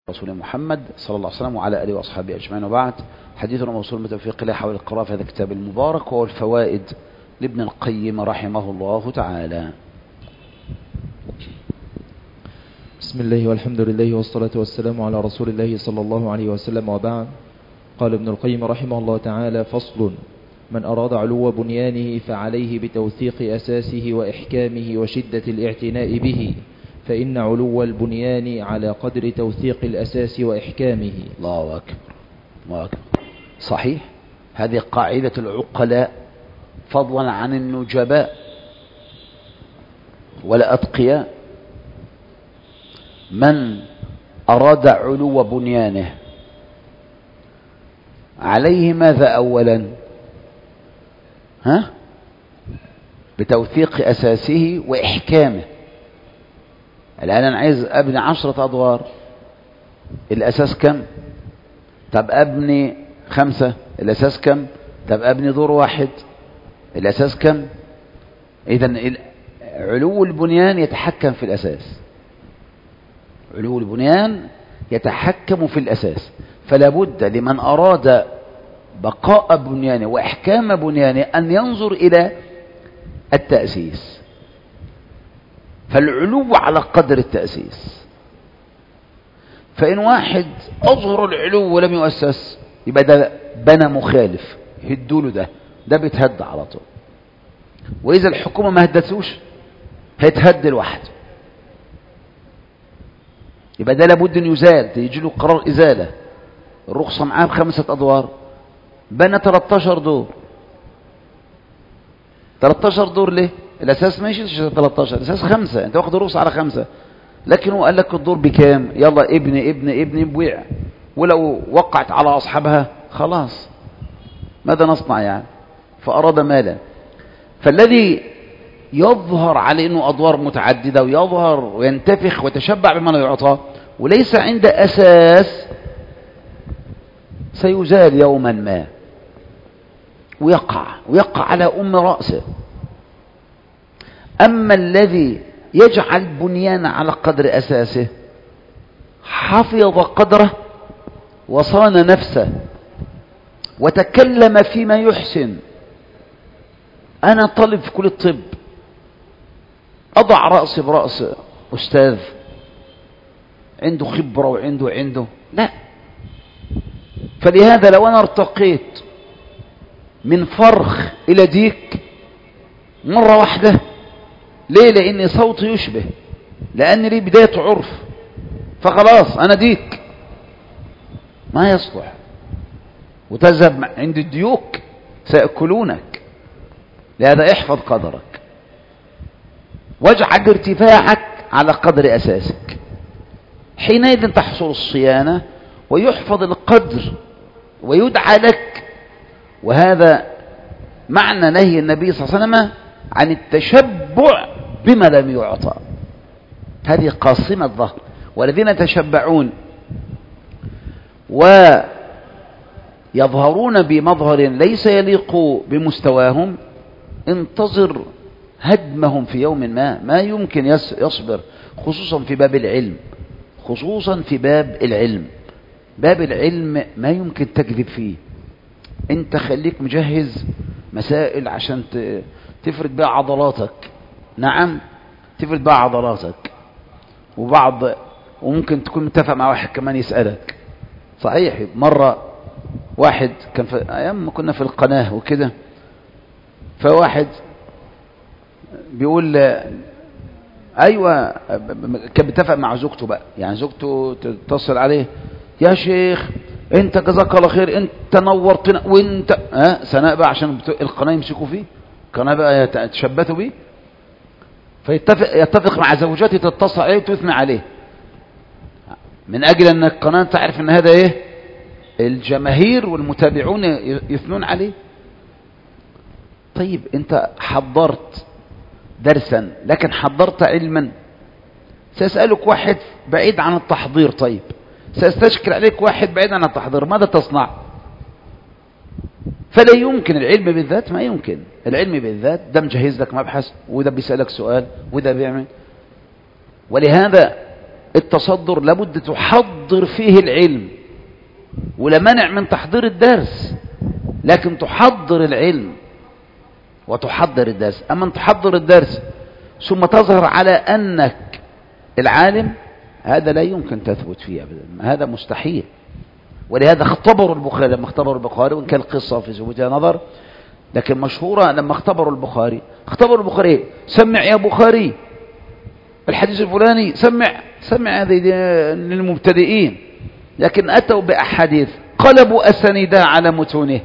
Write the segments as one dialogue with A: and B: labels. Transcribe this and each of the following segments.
A: رسول محمد صلى الله عليه وسلم وعلى آله وأصحابه أجمعين، وبعد. حديثنا موصول بتوفيق الله حول القراءة في هذا الكتاب المبارك، وهو الفوائد لابن القيم رحمه الله تعالى.
B: بسم الله والحمد لله والصلاة والسلام على رسول الله صلى الله عليه وسلم، وبعد. قال ابن القيم رحمه الله تعالى: فصل: من أراد علو بنيانه فعليه بتوثيق أساسه وإحكامه وشدة الاعتناء به، فإن علو البنيان على قدر توثيق الأساس وإحكامه.
A: الله أكبر، الله أكبر. صحيح، هذه قاعدة العقلاء فضلا عن النجباء والأتقياء. من أراد علو بنيانه عليه ماذا أولا؟ بتوثيق أساسه وإحكامه. الآن أنا عايز أبني 10 أدوار، الأساس كم؟ طب أبني 5، الأساس كم؟ طب أبني دور واحد، الأساس كم؟ إذن علو البنيان يتحكم في الأساس. علو البنيان يتحكم في الأساس، فلا بد لمن أراد بقاء بنيانه وإحكام بنيانه أن ينظر إلى التأسيس، فالعلو على قدر التأسيس. فإن واحد أظهر العلو ولم يؤسس يبقى ده بنى مخالف، هدوله ده بيتهد على طول. وإذا الحكومة ما هدتوش هيتهد لوحده، يبقى ده لابد أن يزال، يجي له قرار إزالة. الرخصة معاه ب5 أدوار، بنى 13 دور. 13 دور ليه؟ الأساس ماشي 13، الأساس 5، أنت واخد الرخصة على 5، لكن هو قال لك الدور بكام؟ يلا ابني بويع، ولو وقعت على أصحابها خلاص ماذا نصنع يعني؟ فأراد مالا. فالذي يظهر عليه أنه أدوار متعددة ويظهر وينتفخ ويتشبع بما لا يعطى وليس عند أساس سيزال يوما ما ويقع على أم رأسه. أما الذي يجعل بنيان على قدر أساسه حفظ قدره وصان نفسه وتكلم فيما يحسن. أنا طالب في كلية الطب، أضع رأسي برأس أستاذ عنده خبرة وعنده لا. فلهذا لو أنا ارتقيت من فرخ إلى ديك مرة واحدة، ليه؟ لأن صوتي يشبه، لأن لي بداية عرف، فخلاص أنا ديك ما يصلح، وتذهب عند الديوك سيأكلونك. لهذا احفظ قدرك واجعل ارتفاعك على قدر أساسك، حينئذ تحصل الصيانة ويحفظ القدر ويدعى لك. وهذا معنى نهي النبي صلى الله عليه وسلم عن التشبع بما لم يعطى. هذه قاصمة الظهر، والذين يتشبعون ويظهرون بمظهر ليس يليق بمستواهم انتظر هدمهم في يوم ما يمكن يصبر، خصوصا في باب العلم، خصوصا في باب العلم. باب العلم ما يمكن تكذب فيه. انت خليك مجهز مسائل عشان تفرد بها عضلاتك. نعم، تفرد بها عضلاتك. وممكن تكون متفق مع واحد كمان يسألك. صحيح، مرة واحد كان في ايام ما كنا في القناة وكده، فواحد بيقول ايوه، كان بيتفق مع زوجته بقى، يعني زوجته تتصل عليه: يا شيخ انت جزاك الله خير، انت نورتنا، وانت سناء بقى عشان القناة يمسكوا فيه، القناة بقى يتشبثوا بيه. فيتفق مع زوجته تتصل عليه وتثني عليه من اجل ان القناة تعرف ان هذا ايه، الجماهير والمتابعون يثنون عليه. طيب انت حضرت درسا لكن حضرت علما، سيسألك واحد بعيد عن التحضير، طيب سيستشكل عليك واحد بعيد عن التحضير، ماذا تصنع؟ فلا يمكن العلم بالذات، ما يمكن العلم بالذات، ده مجهز لك مبحث وده بيسألك سؤال وده بيعمل. ولهذا التصدر لابد تحضر فيه العلم، ولا مانع من تحضير الدرس، لكن تحضر العلم وتحضر الدرس. أما أن تحضر الدرس ثم تظهر على أنك العالم، هذا لا يمكن تثبت فيه أبدا، هذا مستحيل. ولهذا اختبروا البخاري، لما اختبروا البخاري، وإن كان القصة في ثبوتها نظر، لكن مشهورة، لما اختبروا البخاري سمع يا بخاري الحديث الفلاني، سمع هذه للمبتدئين، لكن أتوا بأحاديث قلبوا أسانيدها على متونه.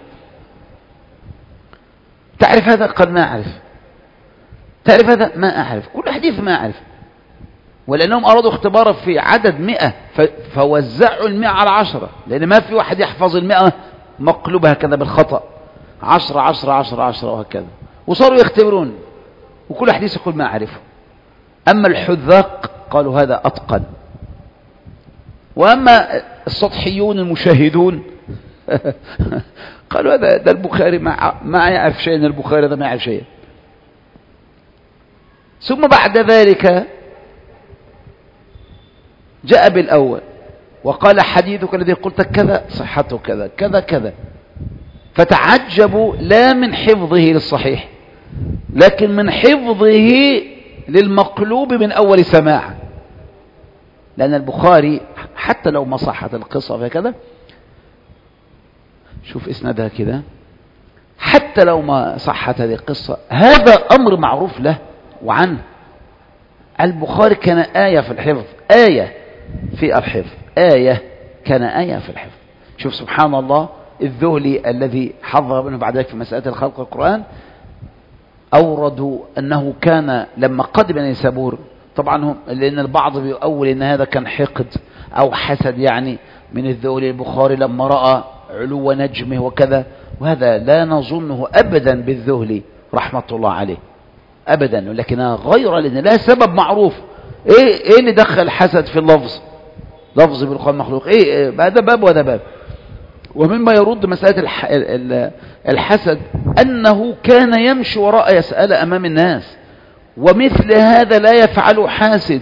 A: تعرف هذا؟ قال ما أعرف. تعرف هذا؟ ما أعرف. كل حديث ما أعرف. ولأنهم أرادوا اختبارا في عدد 100 فوزعوا 100 على 10، لأن ما في واحد يحفظ 100 مقلوبة هكذا بالخطأ، 10 10 10 10 وهكذا، وصاروا يختبرون، وكل حديث يقول ما أعرفه. أما الحذاق قالوا هذا أتقن، وأما السطحيون المشاهدون قالوا هذا ده البخاري ما يعرف شيء، البخاري هذا ما يعرف شيء. ثم بعد ذلك جاء بالأول وقال حديثك الذي قلت كذا صحته كذا كذا كذا، فتعجبوا لا من حفظه للصحيح، لكن من حفظه للمقلوب من أول سماع. لأن البخاري حتى لو ما صحت القصة فكذا، شوف إسنادها كده، حتى لو ما صحت هذه القصة هذا أمر معروف له وعنه. البخاري كان آية في الحفظ، آية في الحفظ، آية كان آية في الحفظ. شوف سبحان الله، الذهلي الذي حضر منه بعد ذلك في مسألة الخلق القرآن، أوردوا أنه كان لما قدم نيسابور، طبعا هم لأن البعض بيؤول أن هذا كان حقد أو حسد يعني من الذهلي البخاري لما رأى علو نجمه وكذا، وهذا لا نظنه أبدا بالذهلي رحمة الله عليه أبدا، لكنها غير، لأن لا سبب معروف. إيه اللي دخل حسد في اللفظ؟ لفظ بالقرآن مخلوق، هذا باب وهذا باب. ومما يرد مسألة الحسد أنه كان يمشي وراء يسأل أمام الناس، ومثل هذا لا يفعل حاسد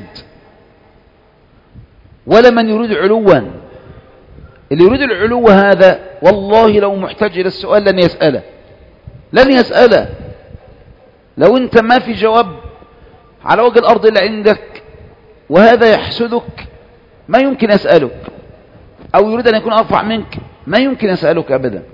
A: ولا من يريد علوا. اللي يريد العلو هذا والله لو محتاج إلى السؤال لن يسأله. لو أنت ما في جواب على وجه الأرض اللي عندك وهذا يحسدك ما يمكن أسألك، أو يريد أن يكون أرفع منك ما يمكن أسألك أبدا.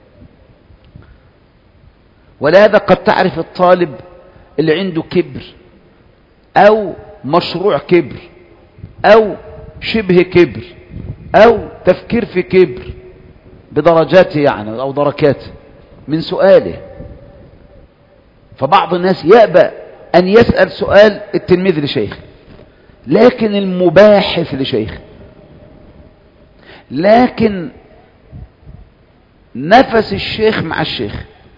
A: ولهذا قد تعرف الطالب اللي عنده كبر أو مشروع كبر أو شبه كبر أو تفكير في كبر بدرجاته يعني أو دركاته من سؤاله. فبعض الناس يأبى أن يسأل سؤال التلميذ لشيخ، لكن المباحث لشيخ، لكن نفس الشيخ مع الشيخ.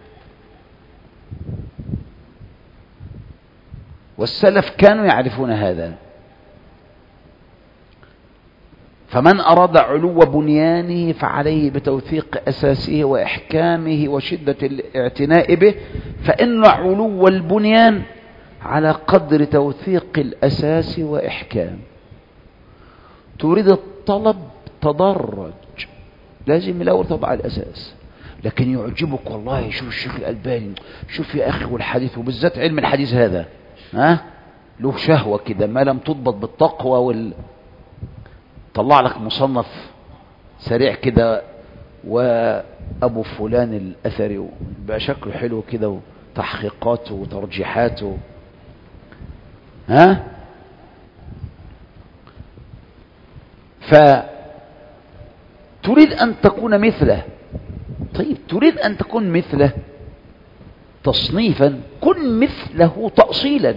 A: والسلف كانوا يعرفون هذا. فمن أراد علو بنيانه فعليه بتوثيق أساسه وإحكامه وشدة الاعتناء به، فإن علو البنيان على قدر توثيق الأساس وإحكام. تريد الطلب تدرج، لازم الأول تضع الأساس، لكن يعجبك والله شوف الشيخ الألباني، شوف يا أخي والحديث، وبالذات علم الحديث هذا له شهوة كده ما لم تضبط بالتقوى طلع لك مصنف سريع كده وأبو فلان الأثري بقى شكله حلو كده وتحقيقاته وترجيحاته فتريد أن تكون مثله. طيب تريد أن تكون مثله تصنيفا، كن مثله تأصيلا.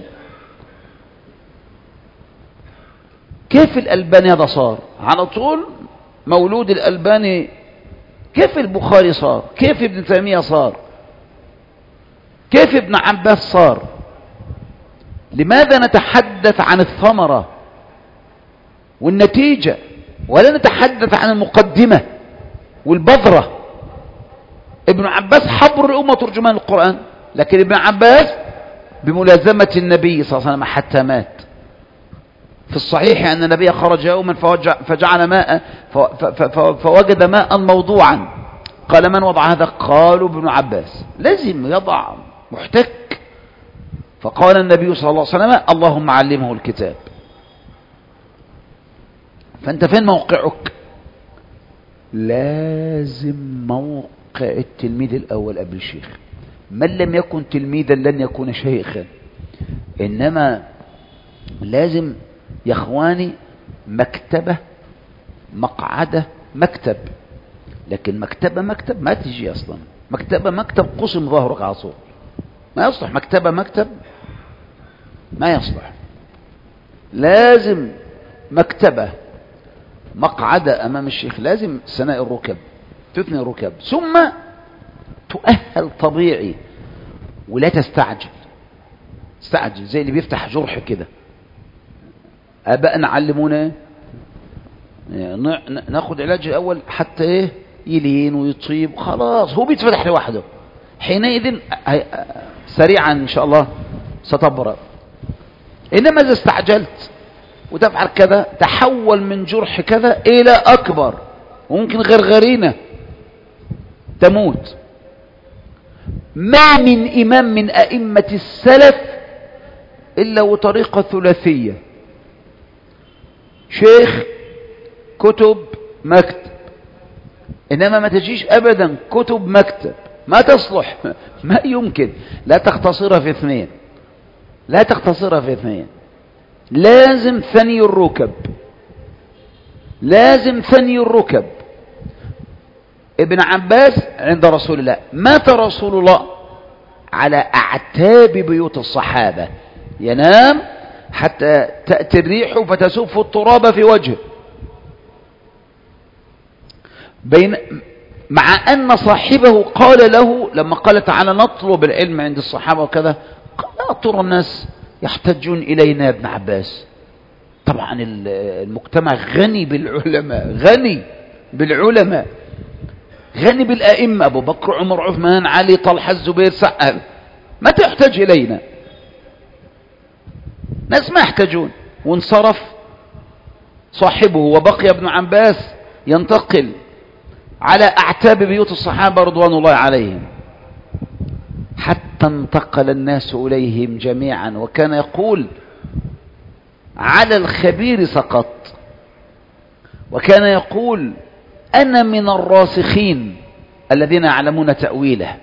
A: كيف الألباني هذا صار على طول مولود الألباني؟ كيف البخاري صار؟ كيف ابن تيمية صار؟ كيف ابن عباس صار؟ لماذا نتحدث عن الثمرة والنتيجة ولا نتحدث عن المقدمة والبذرة؟ ابن عباس حبر الأمة ترجمان القرآن، لكن ابن عباس بملازمة النبي صلى الله عليه وسلم حتى مات، في الصحيح أن النبي خرج يوما فجعل ماء فوجد ماء موضوعا، قال من وضع هذا؟ قالوا ابن عباس. لازم يضع محتك. فقال النبي صلى الله عليه وسلم اللهم علمه الكتاب. فأنت فين موقعك؟ لازم موقع التلميذ الأول قبل الشيخ. من لم يكن تلميذا لن يكون شيخا. إنما لازم يا اخواني مكتبة مقعدة مكتب، لكن مكتبة مكتب ما تجي أصلا. مكتبة مكتب قسم ظهرك على طول، ما يصلح. مكتبة مكتب ما يصلح. لازم مكتبة مقعدة أمام الشيخ، لازم ثناء الركب، تثني الركب، ثم تؤهل طبيعي ولا تستعجل. استعجل زي اللي بيفتح جرح كده. آبائنا علمونا ناخد علاج الأول حتى ايه يلين ويطيب، خلاص هو بيتفتح لوحده. حينئذ سريعا إن شاء الله ستبرأ. إنما إذا استعجلت وتفعل كذا تحول من جرح كذا إلى أكبر، وممكن غرغرينة تموت. ما من إمام من أئمة السلف إلا وطريقة ثلاثية: شيخ، كتب، مكتب. إنما ما تجيش أبدا كتب مكتب، ما تصلح، ما يمكن. لا تختصرها في اثنين، لا تختصرها في اثنين. لازم ثني الركب، لازم ثني الركب. ابن عباس عند رسول الله، مات رسول الله على أعتاب بيوت الصحابة، ينام حتى تأتي الريح فتسف التراب في وجهه، مع أن صاحبه قال له لما قال تعالى نطلب العلم عند الصحابة وكذا، قال ترى الناس يحتجون إلينا يا ابن عباس. طبعا المجتمع غني بالعلماء، غني بالعلماء، غني بالأئمة، أبو بكر، عمر، عثمان، علي، طلحة، الزبير، سعد. ما تحتاج إلينا، ناس ما يحتاجون. وانصرف صاحبه وبقي ابن عباس ينتقل على أعتاب بيوت الصحابة رضوان الله عليهم، حتى انتقل الناس إليهم جميعا. وكان يقول على الخبير سقط، وكان يقول أنا من الراسخين الذين يعلمون تأويله.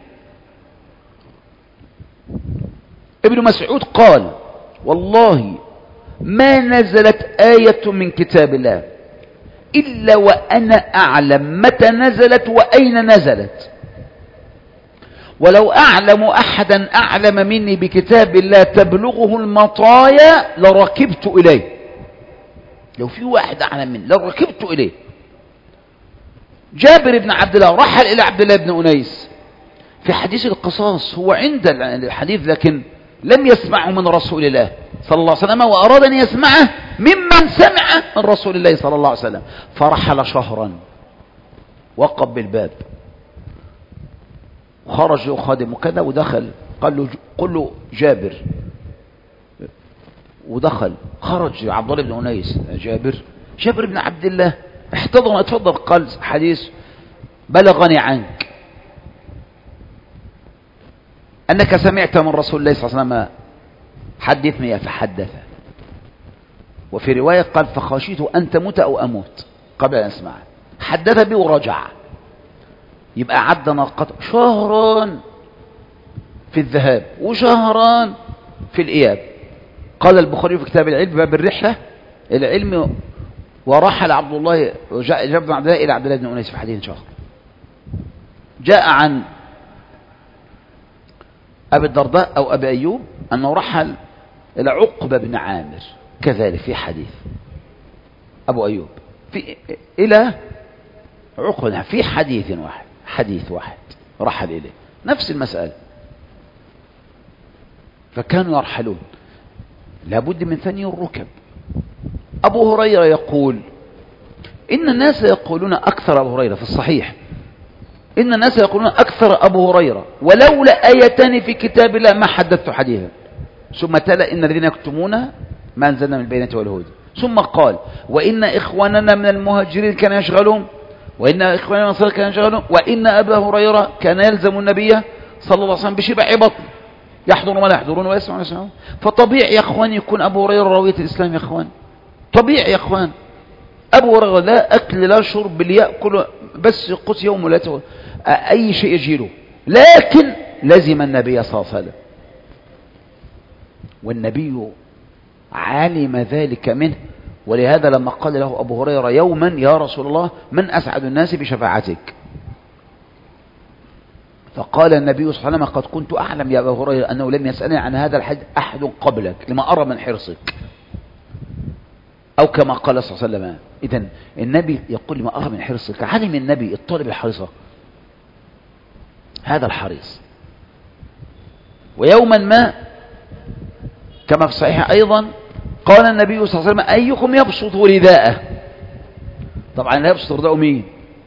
A: ابن مسعود قال والله ما نزلت آية من كتاب الله إلا وأنا أعلم متى نزلت وأين نزلت، ولو أعلم أحدا أعلم مني بكتاب الله تبلغه المطايا لركبت إليه. لو في واحد أعلم مني لركبت إليه. جابر بن عبد الله رحل إلى عبد الله بن أنيس في حديث القصاص، هو عند الحديث لكن لم يسمعه من رسول الله صلى الله عليه وسلم، وأراد أن يسمعه ممن سمع من رسول الله صلى الله عليه وسلم. فرحل شهرا، وقف بالباب، خرج يخادم كذا، ودخل قل له جابر، ودخل خرج عبد الله بن أنيس، جابر بن عبد الله، احتضن، اتفضل. قال حديث بلغني عنك أنك سمعت من رسول الله صلى الله عليه وسلم، حدثني. فحدث. وفي رواية قال فخشيت أن تموت أو أموت قبل أن أسمع. حدث بي ورجع. يبقى عد ناقته شهران في الذهاب وشهران في الإياب. قال البخاري في كتاب العلم باب الرحلة العلم، ورحل عبد الله جابر بن عبد الله إلى عبد الله بن أنيس في حديث شهر. جاء عن أبي الدرداء أو أبي أيوب أنه رحل إلى عقبة بن عامر، كذلك في حديث أبو أيوب إلى عقبة في حديث واحد رحل إليه، نفس المسألة. فكانوا يرحلون، لابد من ثني الركب. أبو هريرة يقول إن الناس يقولون أكثر، أبو هريرة في الصحيح، إن الناس يقولون أكثر أبو هريرة ولولا آيتان في كتاب الله ما حدثت حديثا. ثم تلا إن الذين يكتمون ما أنزلنا من البينات والهدى ثم قال وإن إخواننا من المهاجرين كان يشغلون، وإن إخواننا من الأنصار كان يشغلون، وإن أبا هريرة كان يلزم النبي صلى الله عليه وسلم بشبع بطن يحضر ما لا يحضرون ويسمع ما يسمعون. فطبيعي يا أخوان يكون أبو هريرة راوية الإسلام يا أخوان، طبيعي يا أخوان. أبو هريرة لا أكل لا شرب، ليأكل بس قوت يوم ولا أي شيء يجيله، لكن لزم النبي صلى الله عليه وسلم، والنبي علم ذلك منه. ولهذا لما قال له أبو هريرة يوما يا رسول الله من أسعد الناس بشفاعتك، فقال النبي صلى الله عليه وسلم قد كنت أعلم يا أبو هريرة أنه لم يسألني عن هذا الحديث أحد قبلك لما أرى من حرصك، أو كما قال صلى الله عليه وسلم. إذن النبي يقول لما أرى من حرصك، علم النبي الطالب الحريصة هذا الحريص. ويوما ما كما في الصحيح أيضا قال النبي صلى الله عليه وسلم أيكم يبسط رداءه. طبعا لا يبسط رداءه مين؟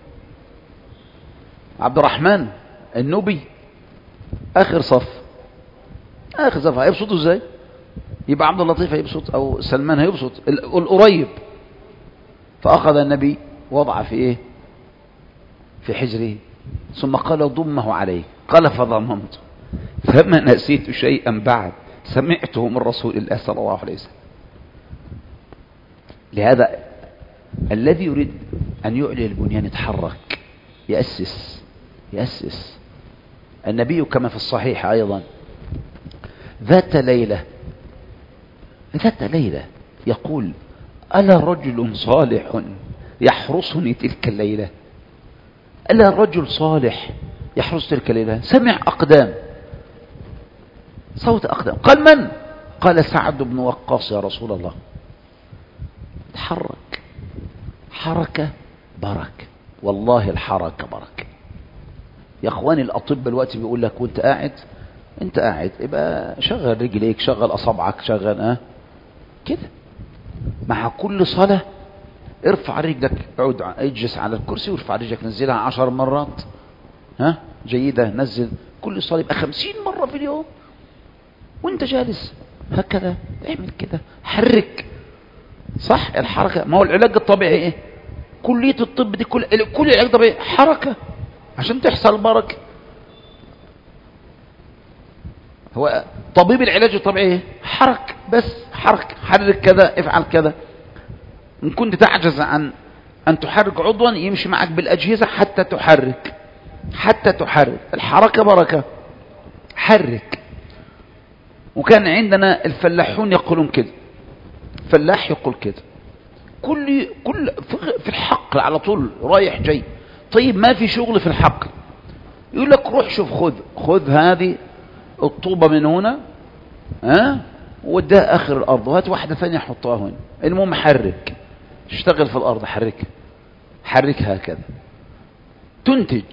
A: عبد الرحمن النبي آخر صف هيبسطه ازاي؟ يبقى عبد اللطيف هيبسط أو سلمان هيبسط القريب. فأخذ النبي وضع في إيه؟ في حجره، ثم قال ضمه عليه، قال فضممته، فما نسيت شيئا بعد سمعته من رسول الله صلى الله عليه وسلم. لهذا الذي يريد أن يعلي البنيان يتحرك، يأسس. النبي كما في الصحيح أيضا ذات ليلة يقول ألا رجل صالح يحرسني تلك الليلة، ألا رجل صالح يحرس تلك الليلة. سمع أقدام، صوت أقدام، قال من؟ قال سعد بن وقاص يا رسول الله. تحرك، حركة بركة، والله الحركة بركة يا اخواني. الاطباء الوقت بيقول لك وانت قاعد يبقى شغل رجليك، شغل اصابعك، شغل كده. مع كل صلاة ارفع رجلك، اقعد اجلس على الكرسي وارفع رجلك، نزلها 10 مرات جيدة، نزل كل صلاة يبقى 50 مرة في اليوم وانت جالس هكذا، اعمل كده، حرك. صح الحركة، ما هو العلاج الطبيعي ايه؟ كلية الطب دي كل العلاج الطبيعي حركة عشان تحصل بركة. هو طبيب العلاج الطبيعي حرك، بس حرك كذا، افعل كذا. ان كنت تعجز عن ان تحرك عضوا يمشي معك بالاجهزة حتى تحرك. الحركة بركة، حرك. وكان عندنا الفلاحون يقولون كده، فلاح يقول كده كل في الحقل على طول رايح جاي. طيب ما في شغل في الحقل، يقول لك روح شوف، خذ هذه الطوبة من هنا وديها اخر الارض، وهات واحدة ثانية حطها هنا. المهم حرك، اشتغل في الارض، حرك هكذا تنتج.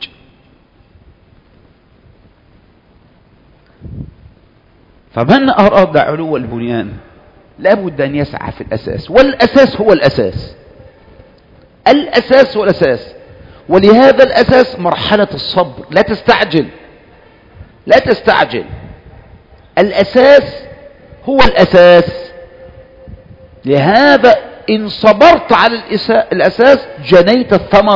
A: فمن أراد علو البنيان لابد أن يسعى في الأساس، والأساس هو الأساس، هو الأساس. ولهذا الأساس مرحلة الصبر، لا تستعجل. الأساس هو الأساس. لهذا إن صبرت على الأساس جنيت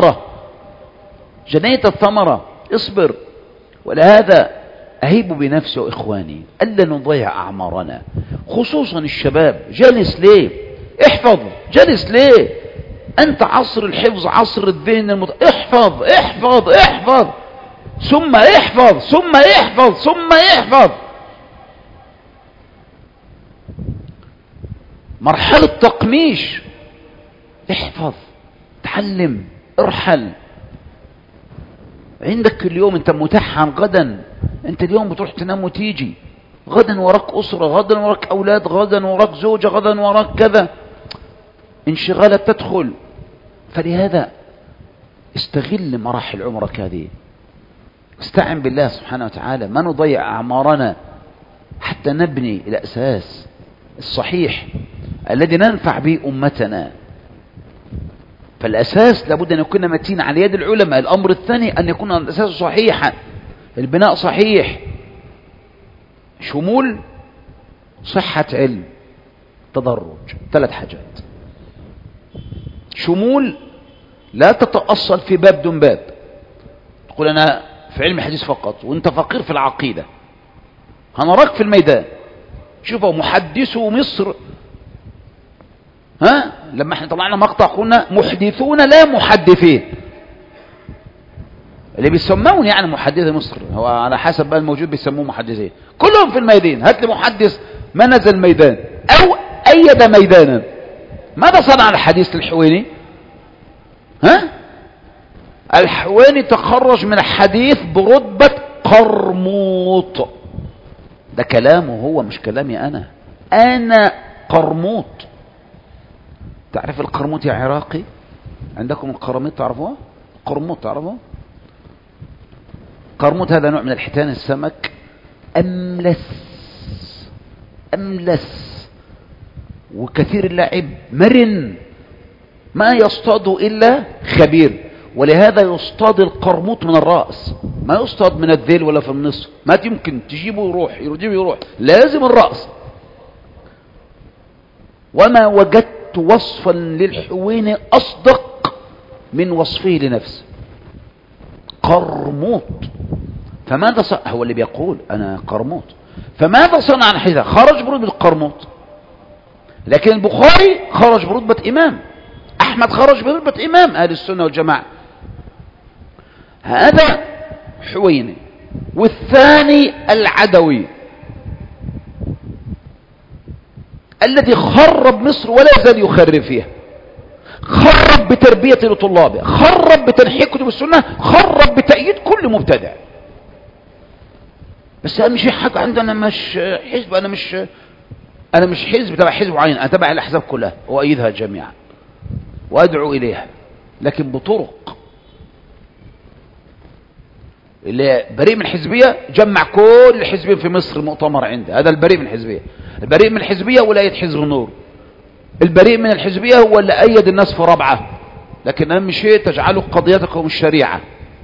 A: الثمرة، اصبر. ولهذا أهيب بنفسي وإخواني ألا نضيع أعمارنا، خصوصا الشباب. جالس ليه؟ احفظ. جالس ليه؟ أنت عصر الحفظ، عصر الذهن احفظ ثم احفظ. مرحلة تقميش، احفظ، تعلم، ارحل. عندك اليوم انت متحن، غدا انت اليوم بتروح تنام وتيجي، غدا وراك أسرة، غدا وراك أولاد، غدا وراك زوجة، غدا وراك كذا، انشغالات تدخل. فلهذا استغل مراحل عمرك هذه، استعن بالله سبحانه وتعالى، ما نضيع أعمارنا حتى نبني الأساس الصحيح الذي ننفع به أمتنا. فالأساس لابد أن يكون متين على يد العلماء. الأمر الثاني أن يكون الأساس صحيحا، البناء صحيح، شمول، صحة علم، تدرج، 3 حاجات. شمول لا تتأصل في باب دون باب، تقول أنا في علم الحديث فقط وانت فقير في العقيدة، هنراك في الميدان. شوفوا محدثو مصر، لما احنا طلعنا مقطع قلنا محدثون لا محدثين، اللي بيسمون يعني محدثي مصر، هو على حسب بقى الموجود بيسموه محدثين، كلهم في الميدان. هات لي محدث ما نزل ميدان او ايد ميدانا. ماذا صنع الحديث الحويني؟ الحويني تخرج من الحديث برتبة قرموط، ده كلامه هو مش كلامي انا قرموط. تعرف القرموط يا عراقي؟ عندكم القراميط تعرفوها؟ قرموط تعرفوها؟ قرموط هذا نوع من الحيتان السمك أملس وكثير اللعب، مرن، ما يصطاد إلا خبير، ولهذا يصطاد القرموط من الرأس، ما يصطاد من الذيل ولا في النصف، ما يمكن تجيبه يروح، لازم الرأس. وما وجدت وصفا للحويني أصدق من وصفه لنفسه، قرموط. فماذا صنع؟ هو اللي بيقول أنا قرموط، فماذا صنع الحديث؟ خرج برتبة القرموط. لكن البخاري خرج برتبة إمام، أحمد خرج برتبة إمام أهل السنة والجماعة. هذا حويني. والثاني العدوي الذي خرب مصر ولا يزال يخرب فيها، خرب بتربية لطلابه، خرب بتنحية كتب السنة، خرب بتأييد كل مبتدع. بس أنا مش حاجة عندنا، مش حزب، أنا مش حزب تبع حزب معين، أنا تبع الأحزاب كلها وأيدها جميعا وأدعو إليها، لكن بطرق. اللي بريء من الحزبية جمع كل الحزبين في مصر مؤتمر عنده، هذا البريء من الحزبية. البريء من الحزبية ولاية حزب النور. البريء من الحزبية هو اللي أيد الناس في رابعة، لكن أهم شيء تجعلوا قضيتكم الشريعة.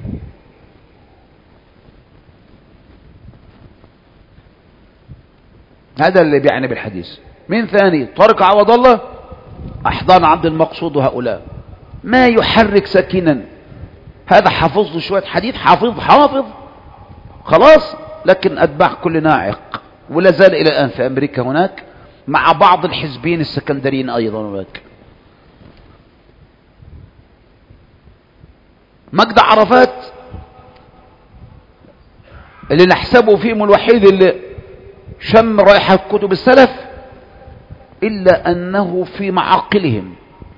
A: هذا اللي بيعني بالحديث. من ثاني؟ طارق عوض الله، أحضان عبد المقصود، وهؤلاء ما يحرك سكينا. هذا حافظ له شوية حديث، حافظ خلاص، لكن أتباع كل ناعق، ولا زال إلى الآن في أمريكا هناك مع بعض الحزبين السكندريين أيضا هناك. مجد عرفات اللي نحسبه فيهم الوحيد اللي شم رائحة كتب السلف، إلا أنه في معاقلهم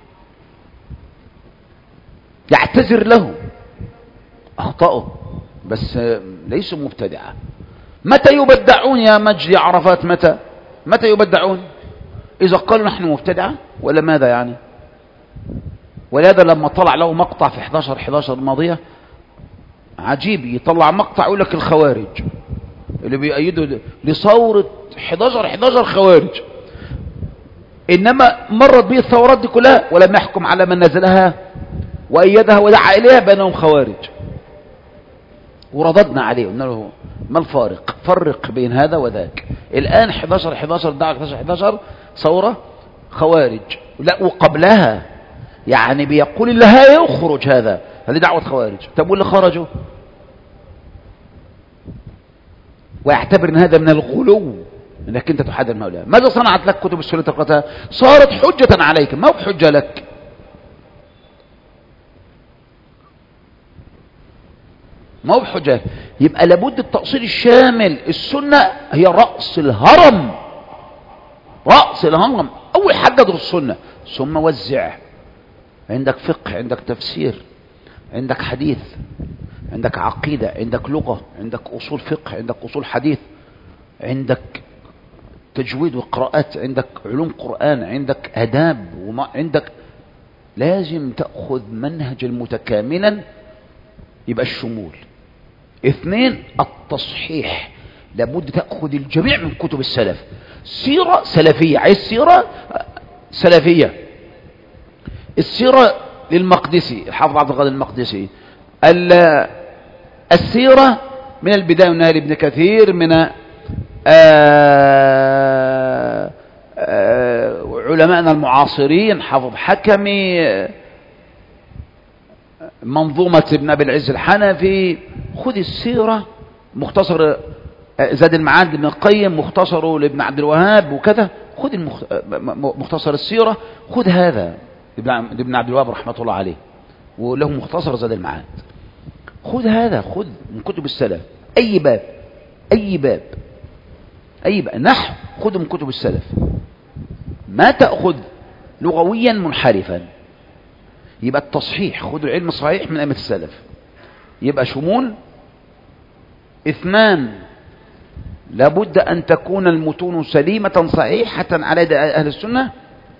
A: يعتذر له أخطأه، بس ليسوا مبتدعة. متى يبدعون يا مجدي عرفات؟ متى يبدعون؟ إذا قالوا نحن مبتدعة ولا ماذا يعني؟ ولهذا لما طلع له مقطع في 11 الماضية عجيب، يطلع مقطع يقول لك الخوارج اللي بيأيدوا لثورة 11 خوارج، إنما مرت به الثورات دي كلها ولم يحكم على من نزلها وأيدها ودعا إليها بأنهم خوارج. ورددنا عليه قلنا له ما الفارق؟ فرق بين هذا وذاك. الآن 11 دعا 11 ثورة خوارج، لا وقبلها يعني بيقول اللي هيخرج هذا دعوة خوارج. طب واللي خرجوا؟ ويعتبر ان هذا من الغلو انك انت تحدد هؤلاء. ماذا صنعت لك كتب السنة تقرأتها؟ صارت حجة عليك، ما هو حجة لك. ما هو بحجة. يبقى لابد التأصيل الشامل. السنة هي رأس الهرم، أول حاجة ادرس السنة ثم وزع. عندك فقه، عندك تفسير، عندك حديث، عندك عقيدة، عندك لغة، عندك أصول فقه، عندك أصول حديث، عندك تجويد وقراءات، عندك علوم قرآن، عندك آداب، عندك لازم تأخذ منهج متكاملا. يبقى الشمول. 2 التصحيح، لابد تأخذ الجميع من كتب السلف. سيرة سلفية، عايز سيرة سلفية. السيرة للمقدسي، الحافظ عبد القادر المقدسي. السيرة من البداية والنهاية لابن كثير، من علماءنا المعاصرين، حافظ حكمي، منظومة ابن أبي العز الحنفي، خذ السيرة، مختصر زاد المعاد لابن القيم، مختصره لابن عبد الوهاب وكذا، خذ مختصر السيرة، خذ هذا لابن عبد الوهاب رحمة الله عليه، وله مختصر زاد المعاد. خذ هذا، خذ من كتب السلف أي باب، أي باب، أي باب نحو، خذ من كتب السلف، ما تأخذ لغويا منحرفا. يبقى التصحيح، خذ العلم الصحيح من أئمة السلف، يبقى شمول. اثنان، لابد أن تكون المتون سليمة صحيحة على يد أهل السنة.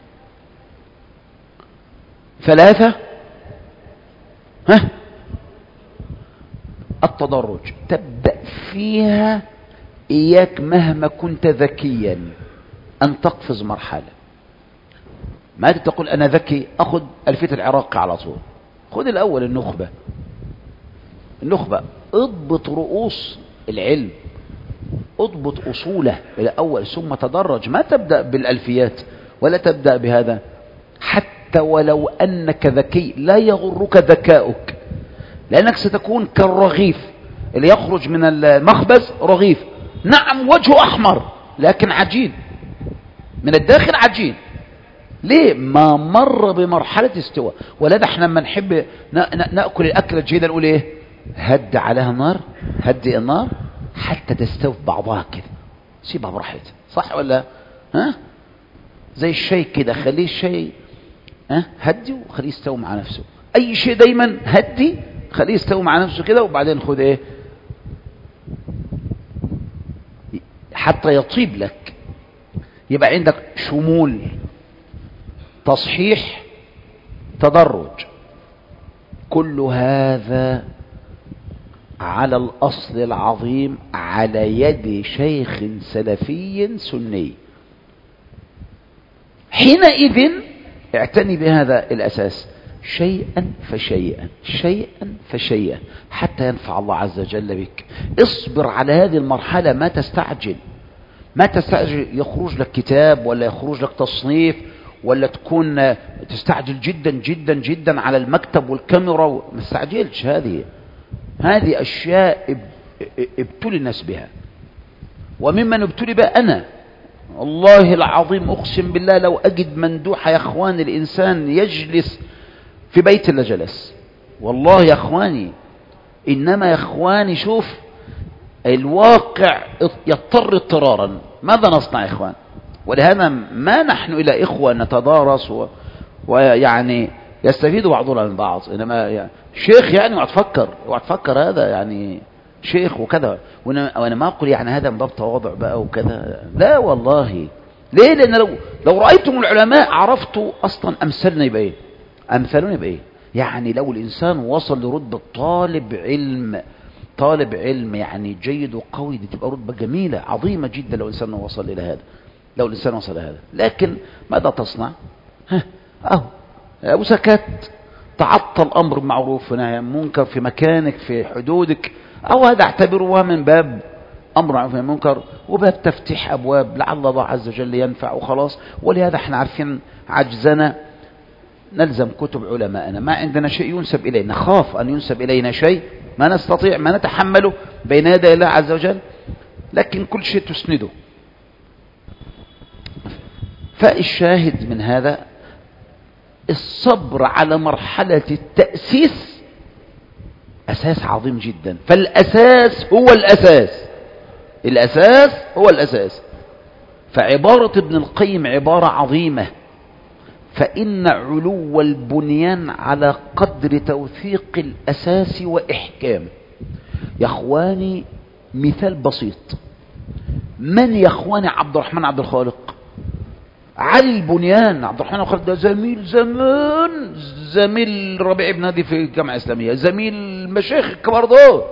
A: ثلاثة، التدرج، تبدأ فيها إياك مهما كنت ذكيا أن تقفز مرحلة. ما تقول أنا ذكي أخذ ألفية العراقي على طول، خذ الأول النخبة، النخبة، اضبط رؤوس العلم، اضبط أصوله الأول ثم تدرج. ما تبدأ بالألفيات ولا تبدأ بهذا، حتى ولو أنك ذكي لا يغرك ذكاؤك، لأنك ستكون كالرغيف اللي يخرج من المخبز، رغيف نعم وجهه أحمر لكن عجين من الداخل، عجين. ليه؟ ما مر بمرحلة استواء. ولذا احنا لما نحب نأكل الأكلة الجيدة نقول ايه؟ هد عليها النار، هدي النار حتى تستوي بعضها كده، سيبها براحتها، صح ولا؟ زي الشاي كده، خليه الشاي هدي وخليه يستوي مع نفسه. اي شيء دايما هدي، خليه يستوي مع نفسه كده، وبعدين خذ ايه حتى يطيب لك. يبقى عندك شمول، تصحيح، تدرج، كل هذا على الأصل العظيم على يد شيخ سلفي سني. حينئذ اعتني بهذا الأساس شيئا فشيئا، شيئا فشيئا، حتى ينفع الله عز وجل بك. اصبر على هذه المرحلة، ما تستعجل، ما تستعجل يخرج لك كتاب ولا يخرج لك تصنيف، ولا تكون تستعجل جدا جدا جدا على المكتب والكاميرا، ما تستعجلش. هذه أشياء ابتلي الناس بها، وممن ابتلي بها أنا والله العظيم. أقسم بالله لو أجد مندوحة يا أخوان الإنسان يجلس في بيت إلا جلس، والله يا أخواني. إنما يا أخواني شوف الواقع يضطر اضطرارا، ماذا نصنع يا إخوان؟ ولهذا ما نحن إلا إخوة نتدارس ويعني يستفيد بعضنا من بعض. إنما يعني شيخ يعني وتفكر هذا يعني شيخ وكذا، وأنا ما أقول يعني هذا من باب تواضع بقى وكذا، لا والله. ليه؟ لأن لو رأيتم العلماء عرفتوا أصلا أمثالنا يبقى إيه، أمثالنا يبقى إيه. يعني لو الإنسان وصل لرتبة طالب علم يعني جيد وقوي، دي تبقى رتبة جميلة عظيمة جدا لو الإنسان وصل إلى هذا، لو الإنسان وصل إلى هذا. لكن ماذا تصنع؟ وسكت، تعطل أمر معروف ونهي منكر في مكانك في حدودك، أو هذا اعتبروها من باب أمر معروف ونهي منكر وباب تفتح أبواب لعل الله عز وجل ينفع وخلاص. ولهذا احنا عارفين عجزنا، نلزم كتب علماءنا. ما عندنا شيء ينسب إلينا، نخاف أن ينسب إلينا شيء ما نستطيع ما نتحمله بين يدي الله عز وجل، لكن كل شيء تسنده. فالشاهد من هذا الصبر على مرحلة التأسيس أساس عظيم جدا. فالأساس هو الأساس، الأساس هو الأساس. فعبارة ابن القيم عبارة عظيمة، فإن علو البنيان على قدر توثيق الأساس وإحكام. يا أخواني مثال بسيط، من يا أخواني عبد الرحمن عبد الخالق؟ علي البنيان. عبد الرحمن عبد الخالق ده زميل زمان، زميل ربيع بن هادي في الجامعة الإسلامية، زميل المشايخ الكبار دول،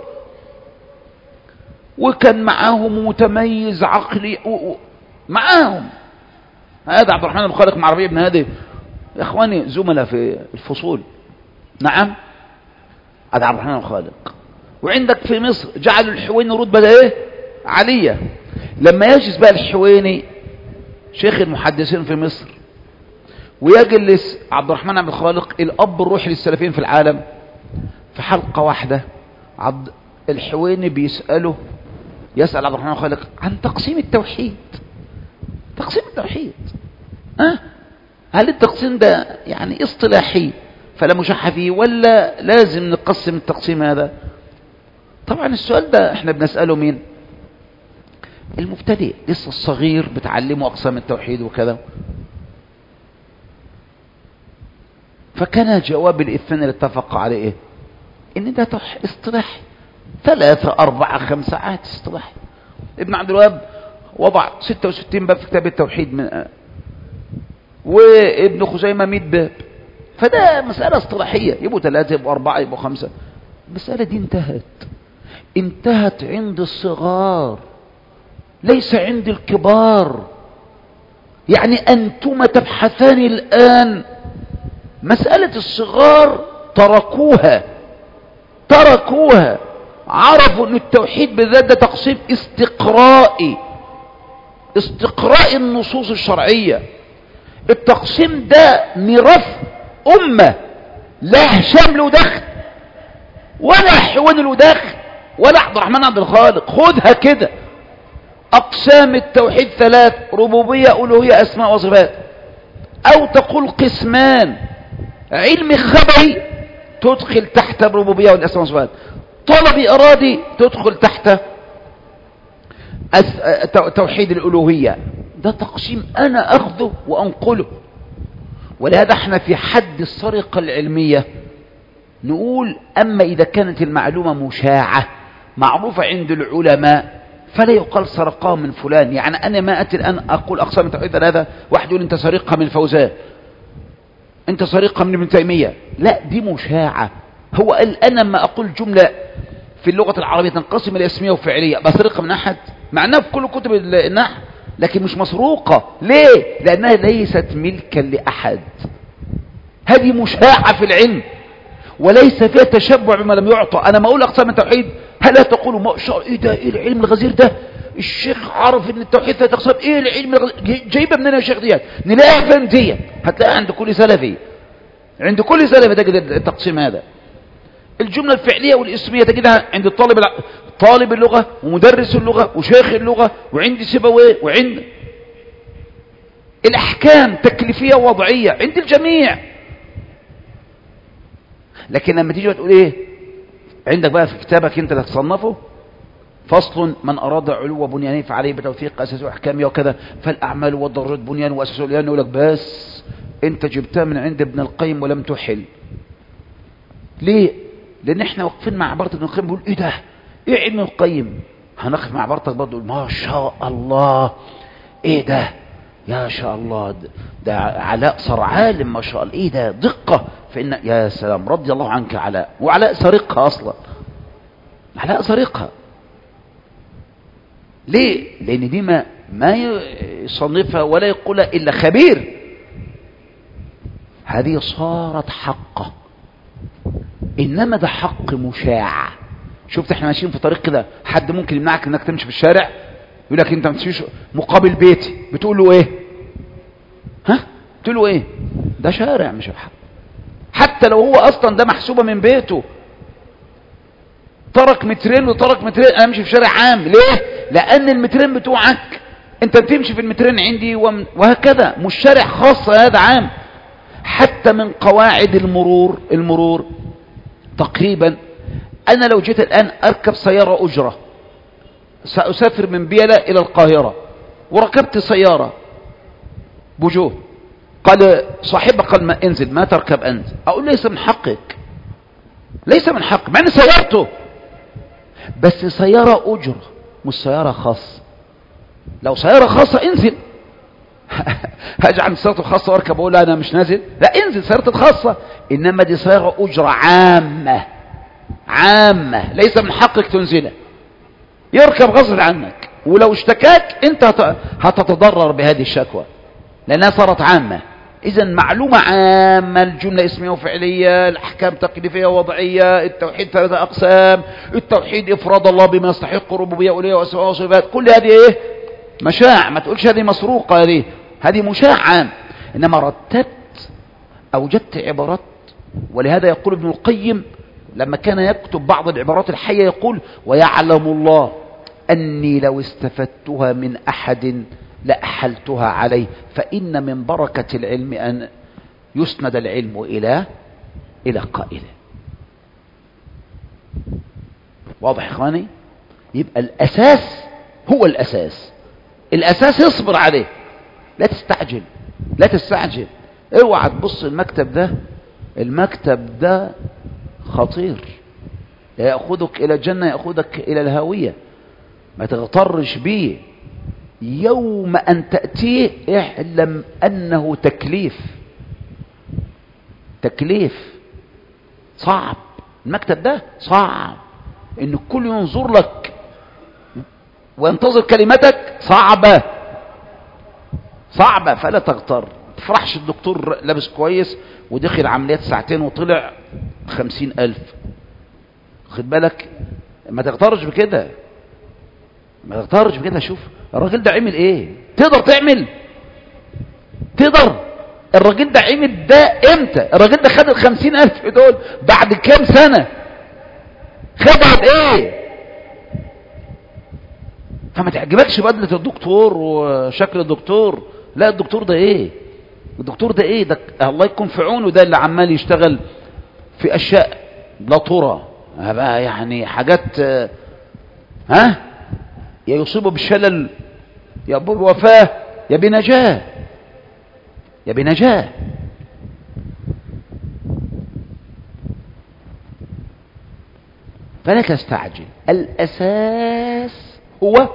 A: وكان معاهم متميز عقلي معاهم. هذا عبد الرحمن عبد الخالق مع ربيع بن هادي يا اخواني زملاء في الفصول. نعم، هذا عبد الرحمن عبد الخالق. وعندك في مصر جعلوا الحويني رتبة ايه عالية. لما يجلس بقى الحويني شيخ المحدثين في مصر ويجلس عبد الرحمن عبد الخالق الاب الروحي للسلفيين في العالم، في حلقة واحدة عبد الحويني يسأل عبد الرحمن خالق عن تقسيم التوحيد. تقسيم التوحيد هل التقسيم ده يعني اصطلاحي فلا مشح فيه ولا لازم نقسم التقسيم هذا؟ طبعا السؤال ده احنا بنسأله مين؟ المبتدئ لسه الصغير بتعلمه أقسام التوحيد وكذا. فكان جواب الاثنين اللي اتفق عليه ايه؟ ان ده اصطلاحي 3 4 5 عاد اصطلاحي. ابن عبد الوهاب وضع 66 باب في كتاب التوحيد وابن خزيمة 100 باب. فده مسألة اصطلاحية، يبقوا 3 يبقوا 4 يبقوا 5. المسألة دي انتهت عند الصغار ليس عند الكبار. يعني أنتم تبحثان الآن مسألة الصغار تركوها عرفوا أن التوحيد بالذات ده تقسيم استقراء النصوص الشرعية. التقسيم ده ميراث أمة، لا هشام له دخل ولا حوان له دخل ولا عبد الرحمن عبد الخالق. خدها كده. أقسام التوحيد 3: ربوبية، ألوهية، أسماء وصفات. أو تقول قسمان: علم خبري تدخل تحت الربوبية والأسماء والصفات، طلب إرادي تدخل تحت توحيد الألوهية. ده تقسيم أنا أخذه وأنقله. ولهذا احنا في حد السرقة العلمية نقول أما إذا كانت المعلومة مشاعة معروفة عند العلماء فلا يقال سرقها من فلان. يعني أنا ما أتي الآن أقول أقسام التوحيد 3 واحد يقول أنت سرقها من فوزان، أنت سرقها من ابن تيمية. لا، دي مشاعة. هو قال أنا ما أقول جملة في اللغة العربية تنقسم إلى اسمية وفعلية بسرقها من أحد، معناها في كل كتب النحو، لكن مش مسروقة. ليه؟ لأنها ليست ملكا لأحد. هذه مشاعة في العلم وليس فيها تشبع بما لم يعطى. أنا ما أقول أقسام التوحيد هل تقولوا ما شاء إيه ده، إيه العلم الغزير ده، الشيخ عرف ان التوحيد 3 أقسام، إيه العلم جايبه منين يا شيخ ديت؟ نلاقيها فين ديت؟ هتلاقيها عند كل سلفي، عند كل سلفي تجد التقسيم هذا. الجملة الفعلية والاسمية تجدها عند طالب اللغة ومدرس اللغة وشيخ اللغة وعند سيبويه، وعند الأحكام تكليفية ووضعية عند الجميع. لكن لما تيجي تقول ايه عندك بقى في كتابك انت اللي تصنفه فصل: من أراد علو بنيانه فعليه بتوثيق أساسه وأحكامه وكذا، فالأعمال والضرورات بنيان وأساسه. لأنه يقول لك بس انت جبتها من عند ابن القيم ولم تحل. ليه؟ لأن احنا واقفين مع عبارة ابن القيم بيقول ايه ده، ايه ابن القيم، هناخذ مع عبارتك برضه ما شاء الله، ايه ده يا شاء الله، ده علاء صار عالم ما شاء الله، ايه ده دقة، فإن يا سلام رضي الله عنك علاء. وعلاء سرقها أصلا، علاء سرقها. ليه؟ لأن دي ما يصنفها ولا يقولها إلا خبير. هذه صارت حقه، إنما ده حق مشاع. شفت احنا ماشيين في طريق كده، حد ممكن يمنعك انك تمشي في الشارع، يقول لك انت ما تمشيش مقابل بيتي، بتقول له ايه؟ بتقول له ايه؟ ده شارع مش حق. حتى لو هو اصلا ده محسوبه من بيته، ترك مترين وترك مترين، انا امشي في شارع عام. ليه؟ لان المترين بتوعك انت بتمشي في المترين عندي وهكذا، مش شارع خاص، هذا عام. حتى من قواعد المرور تقريبا، انا لو جيت الان اركب سيارة اجرة، سأسافر من بيلة الى القاهرة وركبت سيارة بوجوه، قال صاحبها قال ما انزل، ما تركب انت. اقول ليس من حقك، ليس من حق، مع ان سيارته بس سيارة اجرة مش سيارة خاصة. لو سيارة خاصة انزل، هاجي عند سيارته الخاصة واركب اقول انا مش نازل، لا انزل سيارته الخاصة. انما دي سيارة اجرة عامة ليس من حقك تنزلها، يركب غصب عنك، ولو اشتكاك انت هتتضرر بهذه الشكوى لانها صارت عامة. اذا معلومة عامة، الجملة اسمية وفعلية، الاحكام تكليفية ووضعية، التوحيد 3 اقسام، التوحيد افراد الله بما يستحق ربوبية والوهية واسماء وصفات، كل هذه ايه؟ مشاع. ما تقولش هذه مسروقة، هذه مشاع عام. انما رتبت اوجدت عبارات. ولهذا يقول ابن القيم لما كان يكتب بعض العبارات الحية يقول: ويعلم الله أني لو استفدتها من أحد لأحلتها عليه، فإن من بركة العلم أن يسند العلم إلى قائله. واضح يا إخواني؟ يبقى الأساس هو الأساس. الأساس اصبر عليه، لا تستعجل، لا تستعجل. اوعى تبص المكتب ده خطير، يأخذك إلى الجنة يأخذك إلى الهاوية، ما تغترش بيه. يوم أن تأتيه اعلم أنه تكليف صعب. المكتب ده صعب، إن الكل ينظر لك وينتظر كلمتك صعبة، فلا تغتر. تفرحش الدكتور لابس كويس ودخل عمليات ساعتين وطلع 50,000. خد بالك، ما تغترش بكده، شوف الراجل ده عمل ايه. تقدر تعمل؟ الراجل ده عمل ده امتى؟ الراجل ده خد 50,000 دول بعد كام سنة؟ خدها بايه؟ فما تعجبكش بدلة الدكتور وشكل الدكتور. لا، الدكتور ده ايه؟ ده الله يكون في عونه، ده اللي عمال يشتغل في اشياء لا ترى بقى، يعني حاجات يا يصيبه بالشلل، يا بالوفاة، يا بنجاة. فلا تستعجل. الأساس هو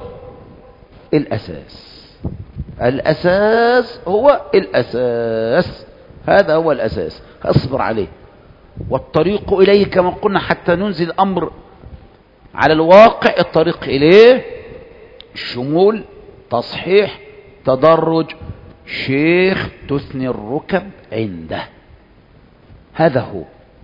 A: الأساس، هذا هو الأساس، اصبر عليه. والطريق إليه كما قلنا حتى ننزل الأمر على الواقع، الطريق إليه شمول، تصحيح، تدرج، شيخ تثني الركب عنده. هذا هو.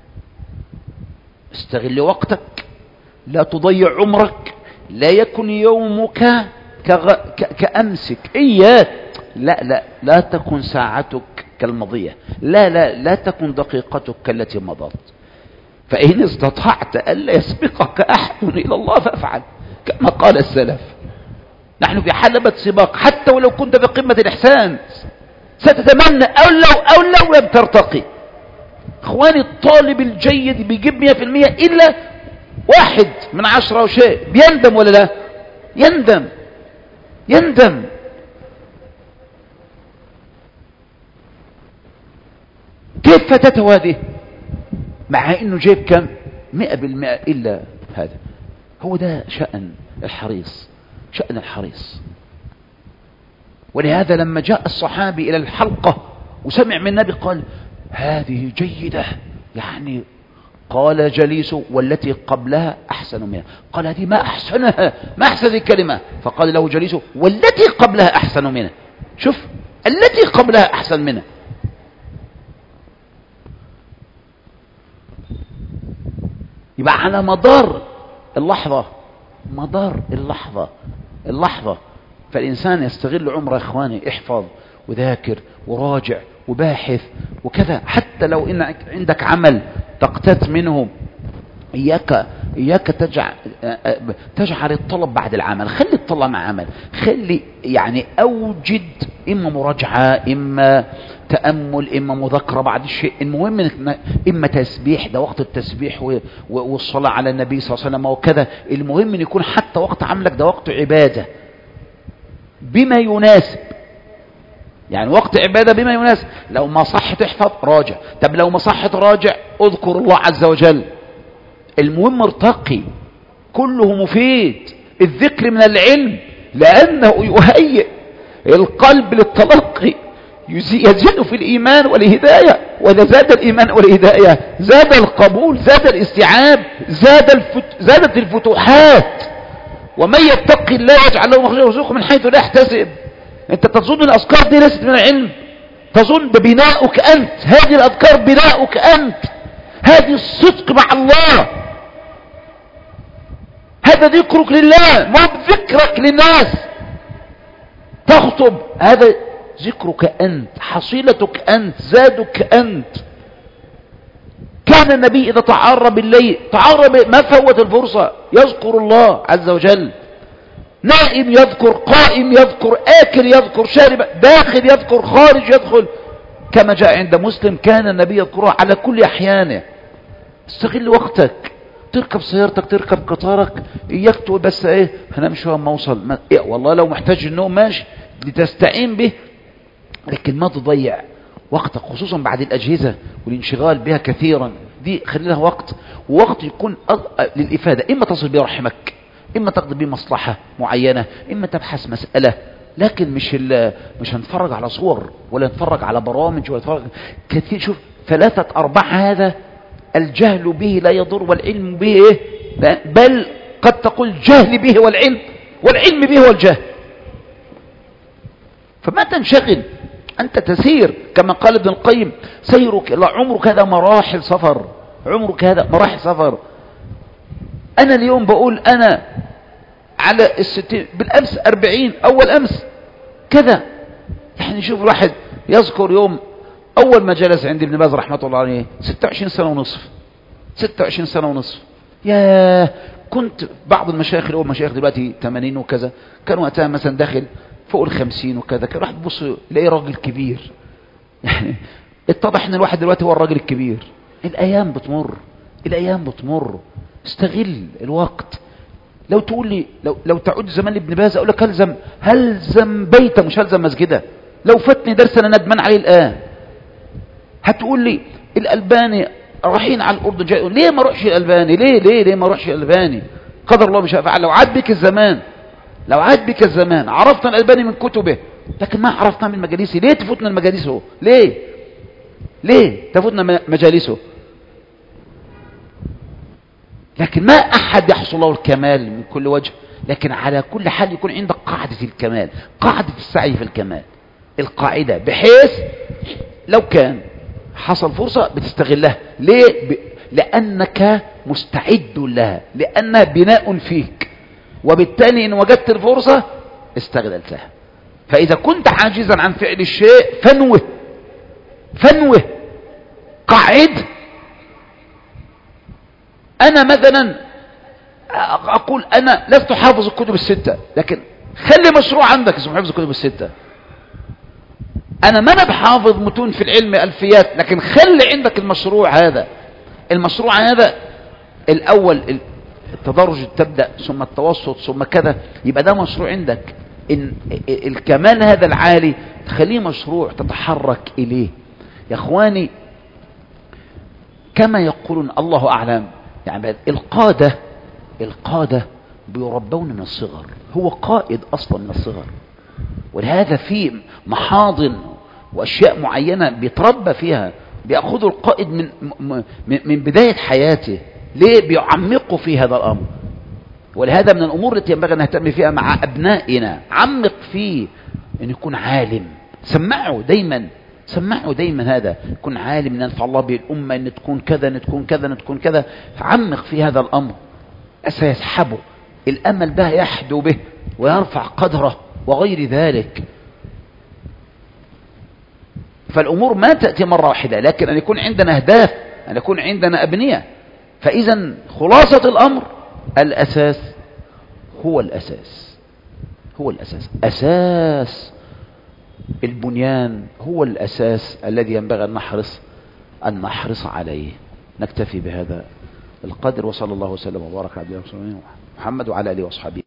A: استغل وقتك، لا تضيع عمرك، لا يكن يومك كأمسك. إياك، لا تكن ساعتك كالمضية، لا تكن دقيقتك كالتي مضت. فإن استطعت ألا يسبقك أحد إلى الله فافعل، كما قال السلف. نحن في حلبة سباق، حتى ولو كنت بقمة الإحسان ستتمنى أو لو لم ترتقي. اخواني، الطالب الجيد بيجيب 100% إلا 1 من 10 وشيء بيندم ولا لا؟ يندم. كيف فاتته هذه مع انه جيب كم 100% الا هذا؟ هو ده شأن الحريص. ولهذا لما جاء الصحابي الى الحلقة وسمع من النبي قال: هذه جيدة، يعني قال جليسه: والتي قبلها احسن منها. قال: هذه ما احسنها، ما احسن الكلمة. فقال له جليسه: والتي قبلها احسن منها. شوف، التي قبلها احسن منها. يبقى على مدار اللحظة فالإنسان يستغل عمره. إخواني، احفظ وذاكر وراجع وباحث وكذا، حتى لو إن عندك عمل تقتات منه، إياك تجعل الطلب بعد العمل. خلي الطلب مع عمل، يعني أوجد إما مراجعة، إما تأمل، إما مذاكرة بعد الشيء. المهم إما تسبيح، ده وقت التسبيح والصلاة على النبي صلى الله عليه وسلم وكذا. المهم أن يكون حتى وقت عملك ده وقت عبادة بما يناسب، يعني وقت عبادة بما يناسب. لو ما صح تحفظ راجع، طب لو ما صح تراجع اذكر الله عز وجل. المهم ارتقي، كله مفيد. الذكر من العلم لأنه يهيئ القلب للتلقي، يزيد في الإيمان والهداية. وإذا زاد الإيمان والهداية زاد القبول، زاد الاستيعاب، زادت الفتوحات. ومن يتقي الله يجعل له مخرجا ويرزقه من حيث لا يحتسب. انت تظن الأذكار دي ليست من العلم؟ تظن ده بناؤك أنت، هذه الأذكار بناؤك أنت، هذه الصدق مع الله، هذا ذكرك لله، ما ذكرك للناس. تخطب، هذا ذكرك أنت، حصيلتك أنت، زادك أنت. كان النبي إذا تعرى بالليل ما فوت الفرصة، يذكر الله عز وجل، نائم يذكر، قائم يذكر، آكل يذكر، شارب، داخل يذكر، خارج يدخل، كما جاء عند مسلم كان النبي يذكره على كل أحيانه. استغل وقتك، تركب سيارتك، تركب قطارك، إياك تقول بس إيه هنام شوية ما أوصل، إيه والله لو محتاج النوم ماشي لتستعين به، لكن ما تضيع وقتك، خصوصا بعد الأجهزة والانشغال بها كثيرا. دي خلي لها وقت، ووقت يكون للإفادة، إما تصل به رحمك، إما تقضي به مصلحة معينة، إما تبحث مسألة، لكن مش هنتفرج على صور ولا نتفرج على برامج ولا نتفرج كثير. شوف 3/4 هذا الجهل به لا يضر والعلم به إيه؟ بل قد تقول جهل به والعلم به والجهل. فما تنشغل، أنت تسير كما قال ابن القيم، سيرك عمرك هذا مراحل سفر، عمرك هذا مراحل سفر. أنا اليوم بقول أنا على 60 بالأمس 40 أول أمس كذا. يعني شوف الواحد يذكر يوم أول ما جلس عند ابن باز رحمة الله عليه 26 سنة ونصف، 26 سنة ونصف. يا كنت بعض المشايخ الأول مشايخ دلوقتي 80 وكذا، كان وقتها مثلا داخل فوق 50 وكذا، كان واحد بص يلاقي راجل كبير. يعني اتضح ان الواحد دلوقتي هو الراجل الكبير. الأيام بتمر، الأيام بتمر، استغل الوقت. لو تقول لي لو تعود زمان لابن باز اقول لك هلزم بيته مش هلزم مسجده. لو فاتني درس انا ندمان عليه الان. هتقول لي الألباني رايحين على الأردن جاي، ليه ما اروحش الألباني؟ ليه ما اروحش الألباني؟ قدر الله مش هفعل. لو عاد بك الزمان عرفنا الألباني من كتبه، لكن ما عرفنا من مجالسه. ليه تفوتنا المجالسه؟ ليه تفوتنا مجالسه؟ لكن ما أحد يحصل له الكمال من كل وجه، لكن على كل حال يكون عندك قاعدة الكمال، قاعدة السعي في الكمال، القاعدة، بحيث لو كان حصل فرصة بتستغلها. ليه؟ لأنك مستعد لها، لأنها بناء فيك، وبالتالي إن وجدت الفرصة استغللتها. فإذا كنت عاجزا عن فعل الشيء فنوه قاعد. أنا مثلا أقول أنا لست حافظ الكتب الستة، لكن خلي مشروع عندك اسمه حفظ الكتب الستة. أنا ما بحافظ متون في العلم ألفيات، لكن خلي عندك المشروع هذا الأول، التدرج تبدأ ثم التوسط ثم كذا، يبقى ده مشروع عندك. إن الكمال هذا العالي تخليه مشروع تتحرك إليه. يا أخواني كما يقولون الله أعلم، يعني القادة بيربون من الصغر، هو قائد أصلا من الصغر، ولهذا في محاضن وأشياء معينة بيتربى فيها، بيأخذوا القائد من بداية حياته. ليه؟ بيعمقوا في هذا الأمر. ولهذا من الأمور التي ينبغي أن نهتم فيها مع أبنائنا، عمق فيه أن يكون عالم. سمعوا دايما هذا، يكون عالم، أن ينفع الله به الأمة، أن تكون كذا، أن تكون كذا. عمق في هذا الأمر، سيسحبه الأمل ده، يحدو به ويرفع قدره وغير ذلك. فالأمور ما تأتي مرة واحدة، لكن أن يكون عندنا أهداف، أن يكون عندنا أبنية. فإذا خلاصة الأمر الأساس هو الأساس، أساس البنيان هو الأساس الذي ينبغي أن نحرص عليه. نكتفي بهذا القدر، وصلى الله وسلم وبارك على محمد وعلى آله وصحبه.